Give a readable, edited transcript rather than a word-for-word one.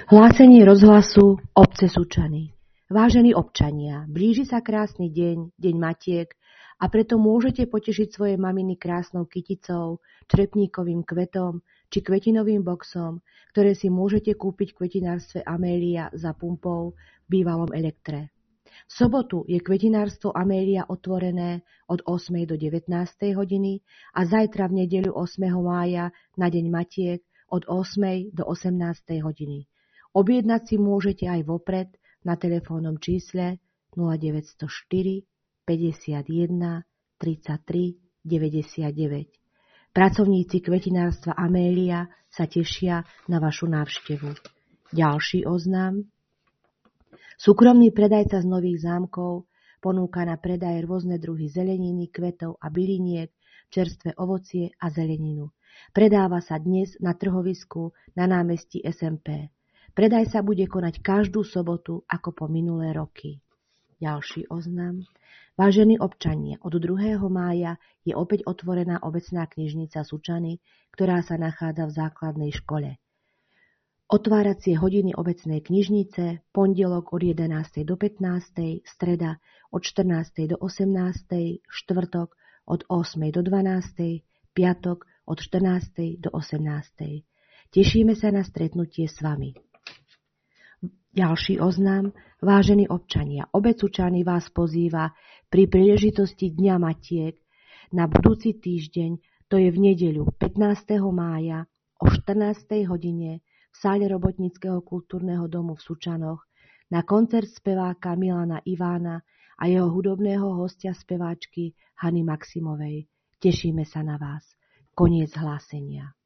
Hlásenie rozhlasu obce Sučany. Vážení občania, blíži sa krásny deň, deň matiek, a preto môžete potešiť svoje maminy krásnou kyticou, črepníkovým kvetom či kvetinovým boxom, ktoré si môžete kúpiť v kvetinárstve Amélia za pumpou v bývalom Elektre. V sobotu je kvetinárstvo Amélia otvorené od 8. do 19. hodiny a zajtra v nedeľu 8. mája na deň matiek od 8. do 18. hodiny. Objednať si môžete aj vopred na telefónnom čísle 0904 51 33 99. Pracovníci kvetinárstva Amélia sa tešia na vašu návštevu. Ďalší oznám. Súkromný predajca z Nových Zámkov ponúka na predaj rôzne druhy zeleniny, kvetov a byliniek, čerstvé ovocie a zeleninu. Predáva sa dnes na trhovisku na námestí SMP. Predaj sa bude konať každú sobotu ako po minulé roky. Ďalší oznam. Vážení občania, od 2. mája je opäť otvorená obecná knižnica Sučany, ktorá sa nachádza v základnej škole. Otváracie hodiny obecnej knižnice, pondelok od 11. do 15., streda od 14. do 18., štvrtok od 8. do 12., piatok od 14. do 18. Tešíme sa na stretnutie s vami. Ďalší oznám. Vážení občania, obec Sučany vás pozýva pri príležitosti Dňa matiek na budúci týždeň, to je v nedeľu 15. mája o 14. hodine v sále Robotníckeho kultúrneho domu v Sučanoch na koncert speváka Milana Ivána a jeho hudobného hostia speváčky Hany Maximovej. Tešíme sa na vás. Koniec hlásenia.